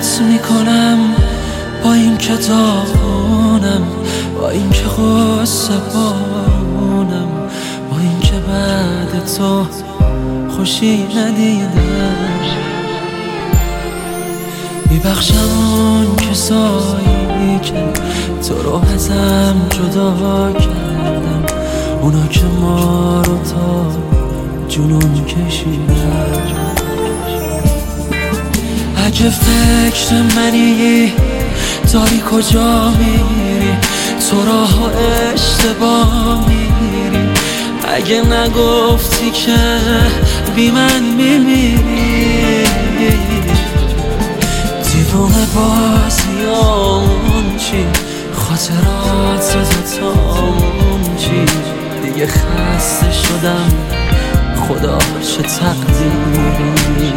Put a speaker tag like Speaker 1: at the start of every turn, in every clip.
Speaker 1: ولت میکنم با این که داغونم، با این که غصه بارونم، با این که بعد تو خوشی ندیدم. میبخشم اون کسایی که تو رو ازم جدا کردن، اونا که ما رو تا جنون کشیدن. اگه فکر منی داری کجا میری، تو راه اشتباه میری. اگه نگفتی که بی من میمیری، دیوونه بازیامون چی، خاطرات دوتامون چی. دیگه خسته شدم خدا چه تقدیری.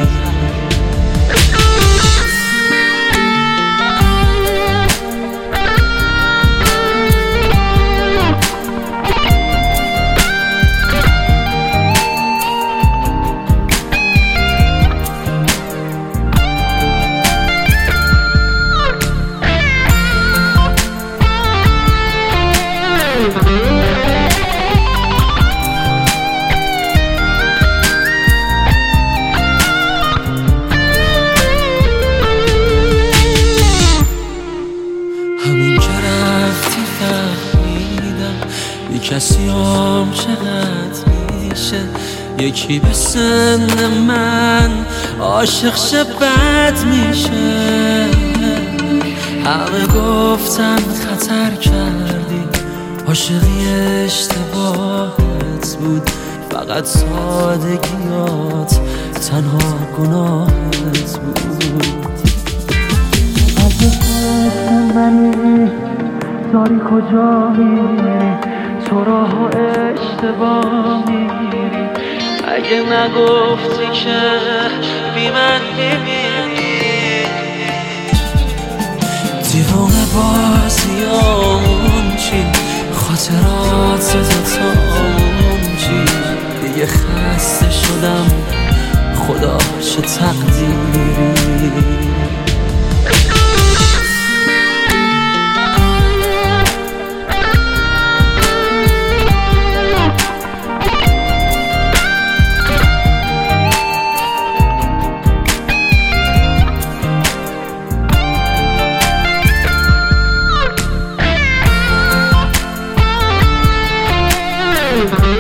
Speaker 1: همین که رفتی فهمیدم بی کسی هم چقدر میشه. یکی به سن من عاشق شه بد میشه. همه گفتم خطر کردی، عاشقی اشتباهت بود، فقط سادگیات تنها گناهت بود. منی داری کجا میری، تو راه اشتباه میری. اگه نگفتی که بی من میمیری، دیوونه بازیامون چی، خاطرات دوتامون چی. دیگه خسته شدم خدا چه تقدیری.
Speaker 2: Thank you.